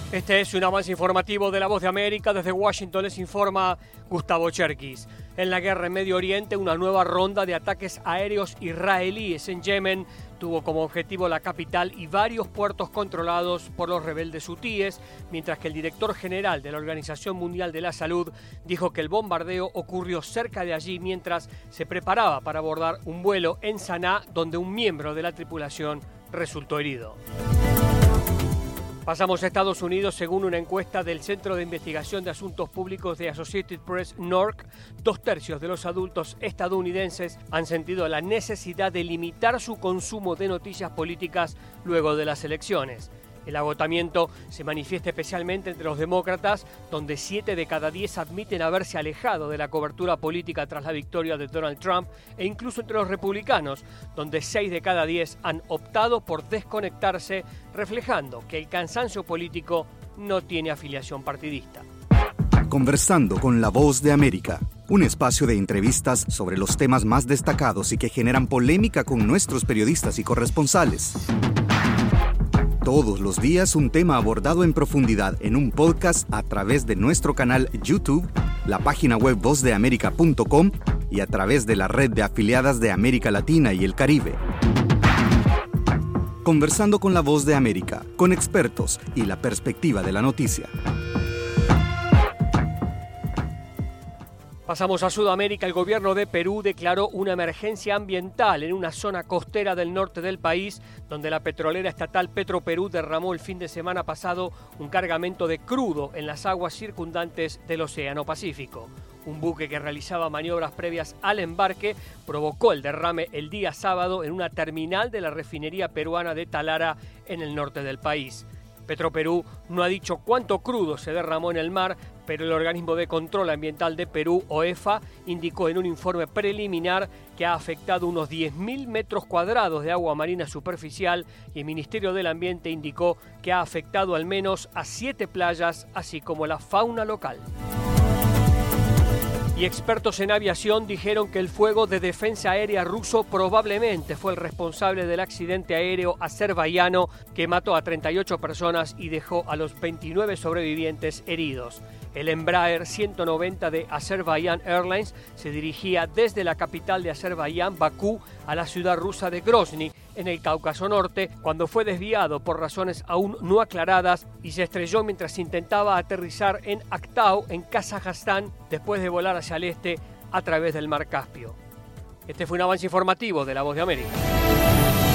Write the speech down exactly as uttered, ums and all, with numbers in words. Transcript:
Este es un avance informativo de La Voz de América. Desde Washington les informa Gustavo Cherkis. En la guerra en Medio Oriente, una nueva ronda de ataques aéreos israelíes en Yemen tuvo como objetivo la capital y varios puertos controlados por los rebeldes hutíes, mientras que el director general de la Organización Mundial de la Salud dijo que el bombardeo ocurrió cerca de allí mientras se preparaba para abordar un vuelo en Saná, donde un miembro de la tripulación resultó herido. Pasamos a Estados Unidos. Según una encuesta del Centro de Investigación de Asuntos Públicos de Associated Press, N O R C, dos tercios de los adultos estadounidenses han sentido la necesidad de limitar su consumo de noticias políticas luego de las elecciones. El agotamiento se manifiesta especialmente entre los demócratas, donde siete de cada diez admiten haberse alejado de la cobertura política tras la victoria de Donald Trump, e incluso entre los republicanos, donde seis de cada diez han optado por desconectarse, reflejando que el cansancio político no tiene afiliación partidista. Conversando con La Voz de América, un espacio de entrevistas sobre los temas más destacados y que generan polémica con nuestros periodistas y corresponsales. Todos los días un tema abordado en profundidad en un podcast a través de nuestro canal YouTube, la página web voz de américa punto com y a través de la red de afiliadas de América Latina y el Caribe. Conversando con La Voz de América, con expertos y la perspectiva de la noticia. Pasamos a Sudamérica. El gobierno de Perú declaró una emergencia ambiental en una zona costera del norte del país, donde la petrolera estatal Petroperú derramó el fin de semana pasado un cargamento de crudo en las aguas circundantes del Océano Pacífico. Un buque que realizaba maniobras previas al embarque provocó el derrame el día sábado en una terminal de la refinería peruana de Talara, en el norte del país. Petroperú no ha dicho cuánto crudo se derramó en el mar, pero el Organismo de Control Ambiental de Perú, O E F A, indicó en un informe preliminar que ha afectado unos diez mil metros cuadrados de agua marina superficial, y el Ministerio del Ambiente indicó que ha afectado al menos a siete playas, así como la fauna local. Y expertos en aviación dijeron que el fuego de defensa aérea ruso probablemente fue el responsable del accidente aéreo azerbaiyano que mató a treinta y ocho personas y dejó a los veintinueve sobrevivientes heridos. El Embraer ciento noventa de Azerbaijan Airlines se dirigía desde la capital de Azerbaiyán, Bakú, a la ciudad rusa de Grozny, en el Cáucaso Norte, cuando fue desviado por razones aún no aclaradas y se estrelló mientras intentaba aterrizar en Aktau, en Kazajstán, después de volar hacia el este a través del Mar Caspio. Este fue un avance informativo de La Voz de América.